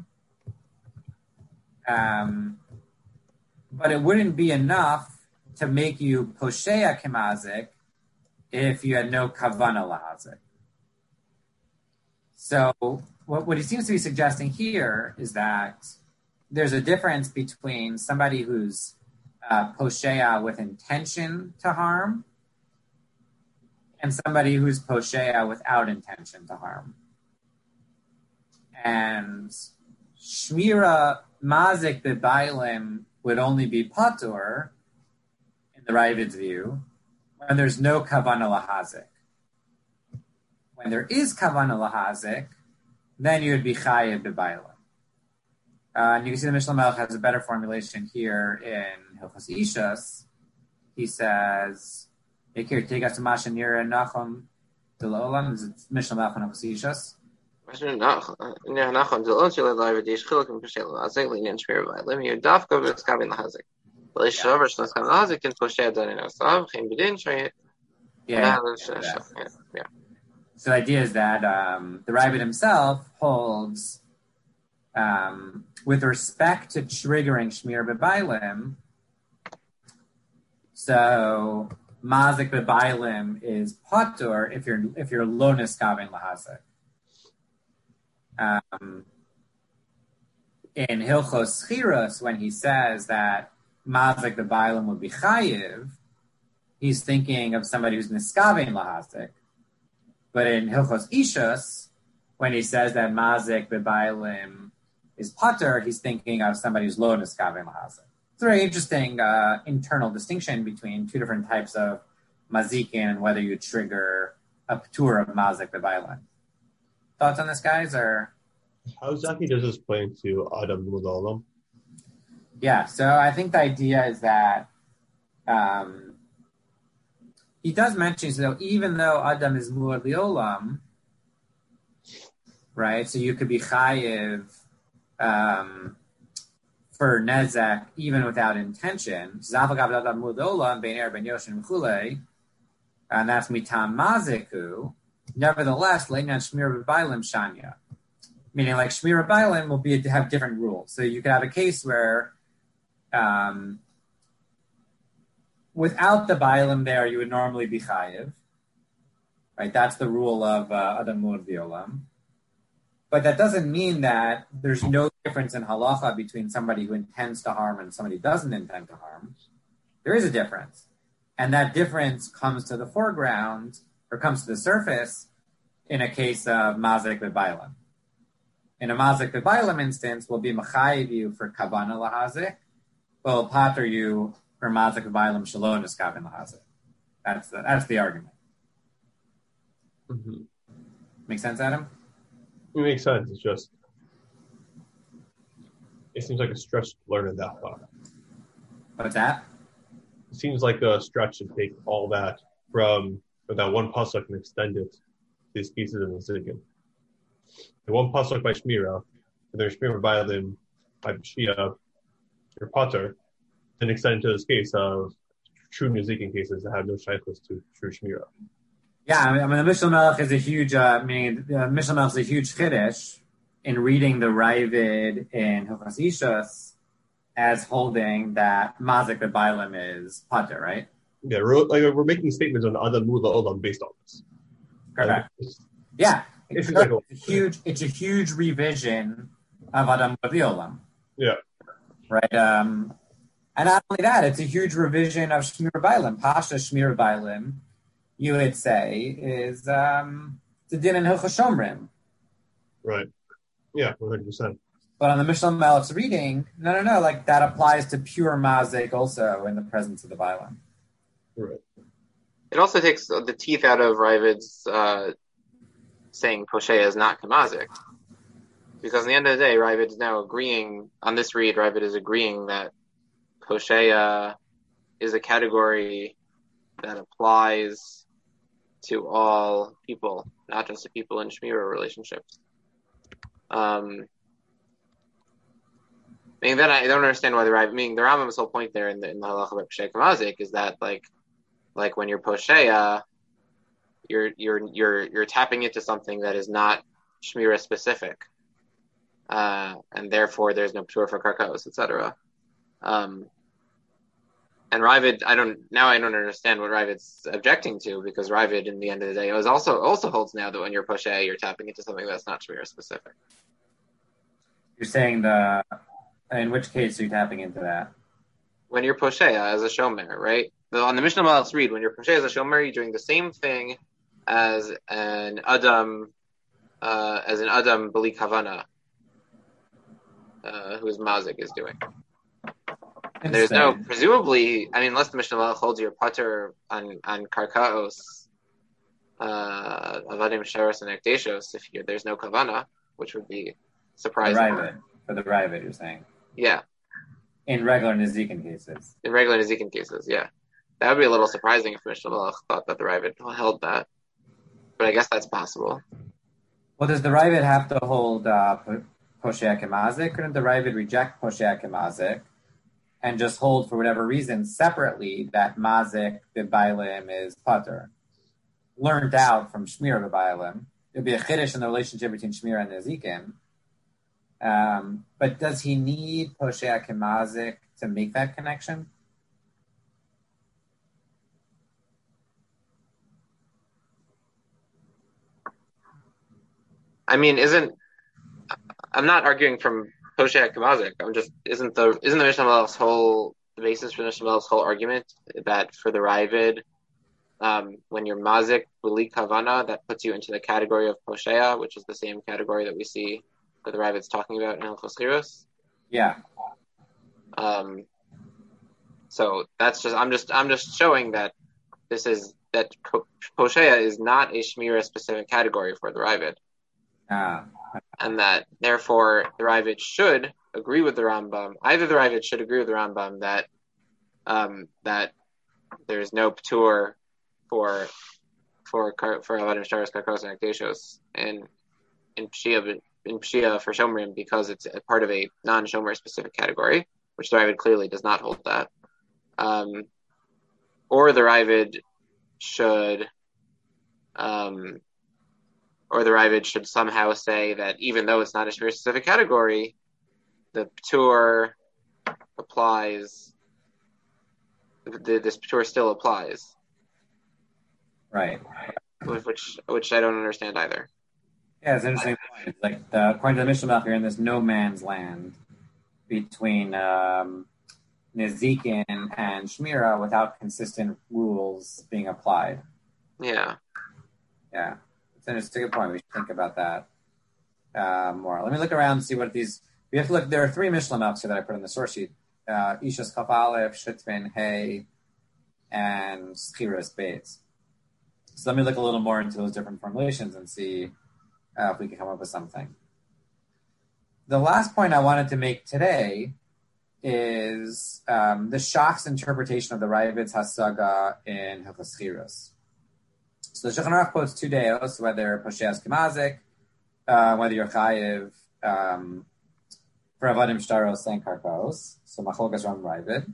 Speaker 1: Um, but it wouldn't be enough to make you posheya kimazik if you had no kavana lahazik. So what, what he seems to be suggesting here is that there's a difference between somebody who's uh, posheya with intention to harm and somebody who's posheya without intention to harm. And shmira mazik b'bailim would only be patur, in the Ravid's view, when there's no kavana lahazik. When there is kavana lahazik, then you would be chayiv b'bailim. Uh, and you can see the Mishnah Melech has a better formulation here in Hilchos Ishas. He says, "Here, take us to Masha Nira Nachum Delolam." Is it Mishnah Melech and Hilchos Ishas?
Speaker 3: Masha Nachum Delon Shel Leiv Dish Chilukim Peshel Lahazik Linyan Shmir B'Bailim. You dafka v'eskavin lahazik. But Yishavar Shnaskavin lahazik can poshet dan in Osav Chem B'Din Shayit.
Speaker 1: Yeah. Yeah. So the idea is that um, the Ravid himself holds, um, with respect to triggering Shmir B'Bailim, so Mazik B'Bailim is patur if you're if you're lo niskaven lahazik. Um, in Hilchos Chiros, when he says that Mazik B'Bailim would be chayiv, he's thinking of somebody who's niskaven lahazik. But in Hilchos Ishas, when he says that Mazik B'Bailim is pater, he's thinking of somebody who's lo niskaven lahazik. It's a very interesting uh, internal distinction between two different types of mazikin and whether you trigger a patur of Mazik B'Bailim. Thoughts on this, guys? Or
Speaker 2: how exactly does this play into Adam Mudalam?
Speaker 1: Yeah, so I think the idea is that um, he does mention, so even though Adam is Muad Liolam, right, so you could be chayiv um, for nezek even without intention, and that's mitam maziku. Nevertheless, leinan shmir b'bailim shanya, meaning like shmir b'bailim will be to have different rules. So you could have a case where um, without the bailim there, you would normally be chayiv, right? That's the rule of uh, Adam Muad Liolam. But that doesn't mean that there's no difference in halacha between somebody who intends to harm and somebody who doesn't intend to harm. There is a difference. And that difference comes to the foreground or comes to the surface in a case of mazik b'bailim. In a mazik b'bailim instance, we'll be machayiv you for kavana lahazik, but we'll pater you for mazik b'bailim shelo niskaven lahazik. That's the, that's the argument.
Speaker 2: Mm-hmm.
Speaker 1: Make sense, Adam?
Speaker 2: It makes sense. It's just, it seems like a stretch to learn it that far.
Speaker 1: What's that?
Speaker 2: It seems like a stretch to take all that from that one pasuk and extend it to these pieces in the Zigin. The one pasuk by Shmira, and there's Shmira B'Bailim by B'Shia, or Pater, and extend it to this case of true Nizikin cases that have no shaykhs to true Shmira.
Speaker 1: Yeah, I mean, the Mishnah Melech is a huge, uh, I mean, the Mishnah Melech is a huge chiddush in reading the Ravid in Hilchos Ishus as holding that Mazik B'Bailim is Pater, right?
Speaker 2: Yeah, we're, like, we're making statements on Adam Mula Olam based on this.
Speaker 1: Correct.
Speaker 2: Like,
Speaker 1: yeah,
Speaker 2: it's,
Speaker 1: it's,
Speaker 2: like a,
Speaker 1: it's a huge. It's a huge revision of Adam Olam.
Speaker 2: Yeah.
Speaker 1: Right. Um, and not only that, it's a huge revision of Shmir B'Bailim. Pasha Shmir B'Bailim, you would say, is um, the din in Hilchos Shomrim.
Speaker 2: Right. Yeah, one hundred percent.
Speaker 1: But on the Mishnah Melech's reading, no, no, no, like that applies to pure mazik also in the presence of the Bailim.
Speaker 2: Right.
Speaker 3: It also takes the teeth out of Ravid's uh, saying Poshea is not Kamazik. Because at the end of the day, Ravid is now agreeing, on this read, Ravid is agreeing that Poshea is a category that applies to all people, not just to people in Shmira relationships. Um, I mean, then I don't understand why the Ravid, I mean, the Rambam's whole point there in the, in the halacha about Poshea Kamazik is that, like, like when you're Poshea, you're, you're, you're, you're tapping into something that is not Shmira specific. Uh, and therefore there's no p'tur for karkaos, et cetera. Um, and Ravid, I don't, now I don't understand what Ravid's objecting to, because Ravid, in the end of the day, is also, also holds now that when you're Poshea, you're tapping into something that's not Shmira specific.
Speaker 1: You're saying the, in which case are you tapping into that?
Speaker 3: When you're Poshea as a Shomer, right? The, on the Mishnah Malach's read, when you're Poshea as a Shomer, you're doing the same thing as an Adam, uh, as an Adam B'li Kavana, uh, whose Mazik is doing. And there's no, presumably, I mean, unless the Mishnah Malach holds your putter on, on Karkaos, uh, Avadim Sharos and Ekdeshos, if you, there's no Kavana, which would be surprising.
Speaker 1: The Ravid, for the Ravid, you're saying?
Speaker 3: Yeah.
Speaker 1: In regular Nezikin cases.
Speaker 3: In regular Nezikin cases, yeah. That would be a little surprising if Mishnah Malach thought that the Ravid held that. But I guess that's possible.
Speaker 1: Well, does the Ravid have to hold uh, Poshea Kamazik, or did the Ravid reject Poshea Kamazik and just hold, for whatever reason, separately that Mazik B'Bailim is Pater? Learned out from Shmir B'Bailim. It would be a chiddush in the relationship between Shmir and Nezikin. Um, but does he need Poshea Kamazik to make that connection?
Speaker 3: I mean, isn't, I'm not arguing from Poshea Kamazik. I'm just, isn't the, isn't the Mishnah Malach's whole, the basis for the Mishnah Malach's whole argument that for the Ravid, um, when you're Mazik B'li Kavana, that puts you into the category of Poshea, which is the same category that we see that the Ravid's talking about in Hilchos Chiros?
Speaker 1: Yeah.
Speaker 3: Um, so that's just, I'm just, I'm just showing that this is, that Poshea is not a Shmira specific category for the Ravid.
Speaker 1: Ah.
Speaker 3: And that, therefore, the Ravid should agree with the Rambam. Either the Ravid should agree with the Rambam that um, that there's no p'tur for for for Avadim Sharos, Karkos, and Ekdeshos in in Pshia in Pshia for Shomrim because it's a part of a non-Shomer specific category, which the Ravid clearly does not hold that. Um, or the Ravid should. Um, Or the Ravid should somehow say that even though it's not a Shmir specific category, the p'tur applies. The, this p'tur still applies.
Speaker 1: Right.
Speaker 3: Which, which I don't understand either.
Speaker 1: Yeah, it's an interesting point. It's like the, according to the Mishnah Malach, you're in this no man's land between um, Nezikin and Shmira without consistent rules being applied.
Speaker 3: Yeah.
Speaker 1: Yeah. It's a good point. We should think about that uh, more. Let me look around and see what these. We have to look. There are three Mishnah Malachs that I put on the source sheet: uh, Ishas Chaf Aleph, Shitfin Hey, and Schiras Beis. So let me look a little more into those different formulations and see uh, if we can come up with something. The last point I wanted to make today is um, the Shach's interpretation of the Ravid's Hasaga in Hilchos Chiros. So the Shulchan Aruch quotes two deos, whether Posheas Kamazik, uh, whether you're chayiv um, for Avadim Shtaros and Karkos, so Macholkas Ram Ravid.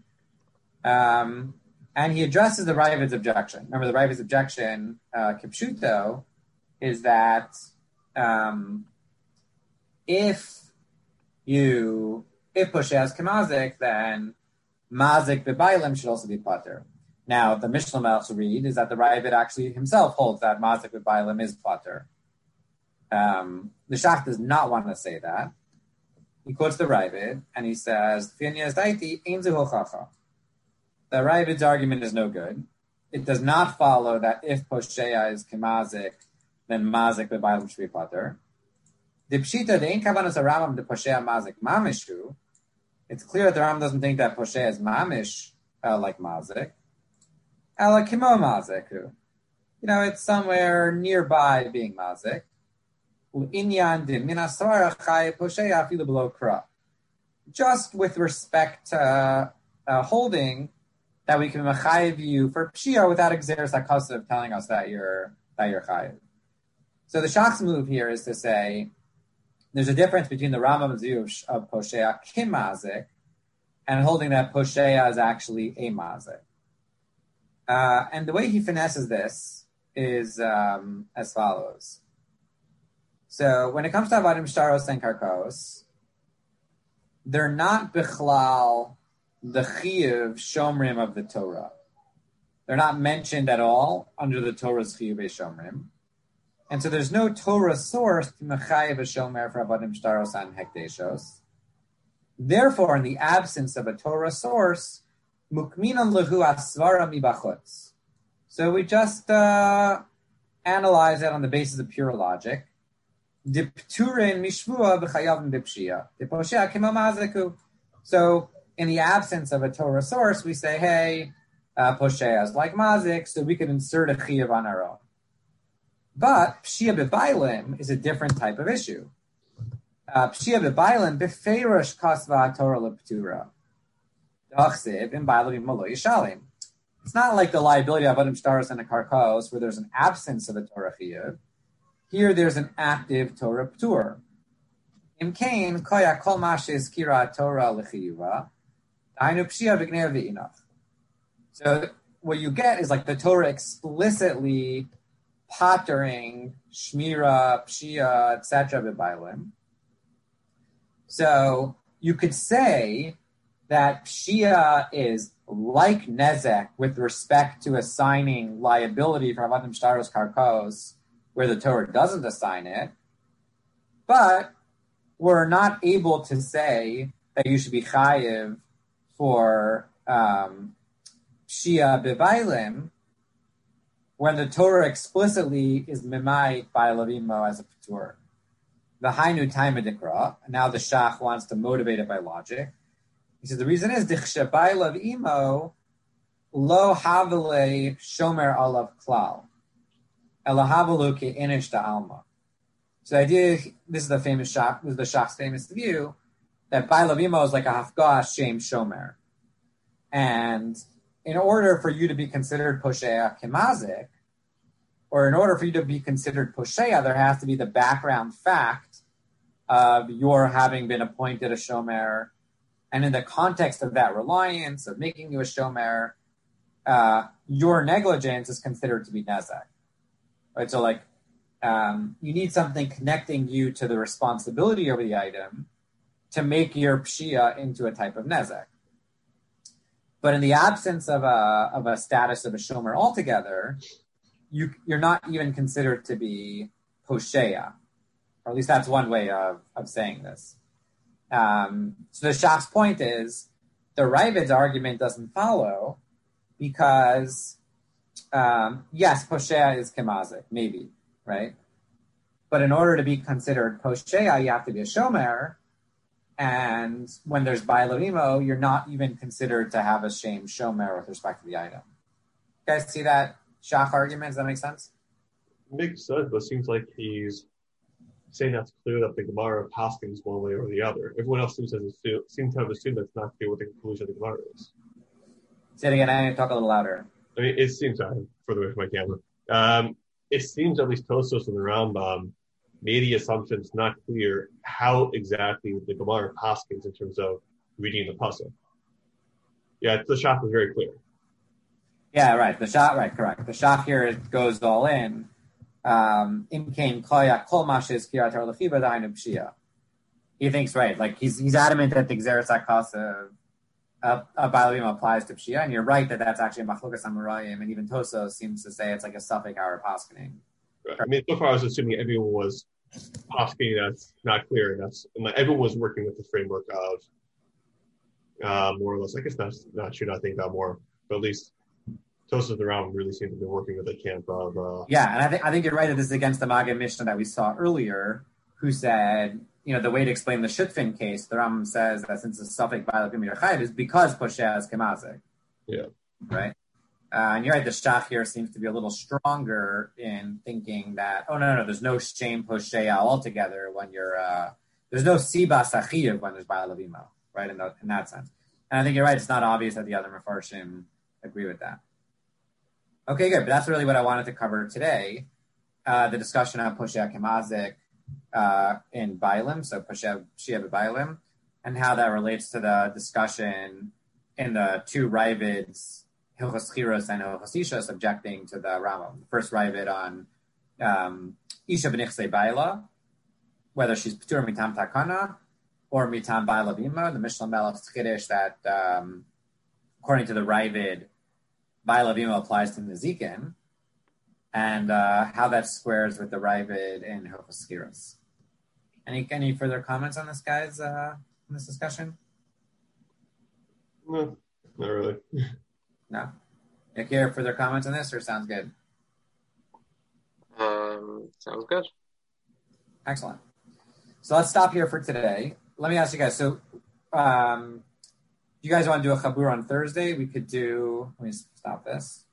Speaker 1: Um, and he addresses the Ravid's objection. Remember, the Ravid's objection, uh, Kipshuto, is that um, if you, if Poshea is Kemazik, then Mazik B'Bailim should also be Pater. Now, the Mishnah Melech read is that the Ravid actually himself holds that Mazik B'Bailim is Pater. Um, the Shach does not want to say that. He quotes the Ravid, and he says, the Ravid's argument is no good. It does not follow that if Poshea is Kemazik, then Mazik B'Bailim should be Pater. The Pshita, the Ein Kavanas Rambam, the Poshea Mazik Mamishu, it's clear that the Rambam doesn't think that Poshea is Mamish uh, like Mazik. Ela Kimo Maziku. You know, it's somewhere nearby being Mazik. Just with respect to uh, holding that we can mechayiv you for Pshia without Exeris HaKosav telling us that you're, that you're chayiv. So the Shach's move here is to say, there's a difference between the Rambam's view of, of Poshea Kimazik and holding that Poshea is actually a Mazik. Uh, and the way he finesses this is um, as follows. So when it comes to Avadim Shtaros and Karkos, they're not Bichlal the Chiyuv Shomrim of the Torah. They're not mentioned at all under the Torah's Chiyuv Shomrim. And so there's no Torah source to Mechayev a Shomer for Avadim Shtaros and Hekdeshos. Therefore, in the absence of a Torah source, Mukminan Lehu Asvara Mibachutz. So we just uh, analyze it on the basis of pure logic. Dipturin Mishvua B'chayavim B'pshia. Diposhea Kimo Maziku. So in the absence of a Torah source, we say, hey, uh, Poshea is like Mazik, so we can insert a Chiyav on our own. But Pshia B'Bailim is a different type of issue. Uh, Pshia B'Bailim B'feirosh Kasva Torah L'Ptura. D'achsiv in Bailim Malo Yishalim. It's not like the liability of Adam Shtaros and a Karkos, where there's an absence of a Torah Chiyav. Here there's an active Torah Ptur. In Cain, Koya Kol Mashes Kira Torah L'Chiyuva. Dainu Pshia B'Gnei V'Inach. So what you get is like the Torah explicitly pottering, Shmira, Pshia, et cetera, B'Bailim. So you could say that Pshia is like Nezek with respect to assigning liability for Avadim Shtaros Karkos, where the Torah doesn't assign it, but we're not able to say that you should be chayiv for um, Pshia B'Bailim when the Torah explicitly is mimait by Lavimo as a Ptur. The Hainu Taima Dikra, and now the Shach wants to motivate it by logic. He says the reason is Dichshabai Lavimo lo havale shomer alav klal. Elahavalu ke inish da alma. So the idea, this is the famous Shach, this is the Shach's famous view, that by Lavimo is like a hafgah shem shomer. And in order for you to be considered Poshea Kemazik, or in order for you to be considered Poshea, there has to be the background fact of your having been appointed a Shomer. And in the context of that reliance, of making you a Shomer, uh, your negligence is considered to be Nezek. Right? So like, um, you need something connecting you to the responsibility over the item to make your Pshia into a type of Nezek. But in the absence of a of a status of a shomer altogether, you you're not even considered to be Poshea, or at least that's one way of, of saying this. Um, so the Shach's point is the Ravid's argument doesn't follow because um, yes, Poshea is Kemazik, maybe, right? But in order to be considered Poshea, you have to be a shomer. And when there's Bailavimo, you're not even considered to have a shame shomer with respect to the item. You guys see that Shach argument? Does that make sense?
Speaker 2: Makes sense, but it seems like he's saying that's clear that the Gemara paskins one way or the other. Everyone else seems to, assume, seems to have assumed that's not clear what the conclusion of the Gemara is.
Speaker 1: Say it again. I need to talk a little louder.
Speaker 2: I mean, it seems, I'm further away from my camera. Um, it seems at least Tosos and the Rambam made the assumption it's not clear how exactly the Gemara paskins in terms of reading the pasuk. Yeah, the Shach was very clear.
Speaker 1: Yeah, right. The Shach, right, correct. The Shach here goes all in. Um, in came koya kol mashes kirat har lechiba dainu pshia. he thinks right. Like he's he's adamant that the Xeris Akasa of uh, Bailavim applies to Pshia, and you're right that that's actually a Machlokas Amarayim, and even Toso seems to say it's like a Suffolk hour poskening.
Speaker 2: Right. I mean, so far I was assuming everyone was poskening that's not clear enough, and like everyone was working with the framework of uh, more or less. I guess that's not true. I think that more, but at least Tosos around really seem to be working with the camp of. Uh,
Speaker 1: yeah, and I think I think you're right that this is against the Maggid Mishnah that we saw earlier, who said, you know, the way to explain the Shutfin case, the Rambam says that since it's Suffolk Bailavim Yerchayev is because Poshea is Kemazik.
Speaker 2: Yeah.
Speaker 1: Right? Uh, and you're right, the Shach here seems to be a little stronger in thinking that, oh, no, no, no, there's no shame Poshea altogether when you're, uh, there's no Siba Sachiyev when there's Bailavimo, right, in, the, in that sense. And I think you're right, it's not obvious that the other Mefarshim agree with that. Okay, good, but that's really what I wanted to cover today, uh, the discussion on Poshea Kemazik, Uh, in Bailim, so Poshea Shia Bailim, and how that relates to the discussion in the two Ravids, Hilchos Chiros and Hilchos Isha, subjecting to the Rambam. The first Ravid on um, Isha B'nichsei Baila, whether she's P'tur Mitam Takana or Mitam Baila Vima, the Mishnah Melech's Chiddush that, um, according to the Ravid, Baila Vima applies to Nezikin, and uh, how that squares with the Ravid in Hilchos Chiros. Any any further comments on this, guys, uh, in this discussion?
Speaker 2: No, not really.
Speaker 1: No? You care further comments on this, or sounds good?
Speaker 3: Um, sounds good.
Speaker 1: Excellent. So let's stop here for today. Let me ask you guys, so um, you guys want to do a Chabur on Thursday? We could do, let me stop this.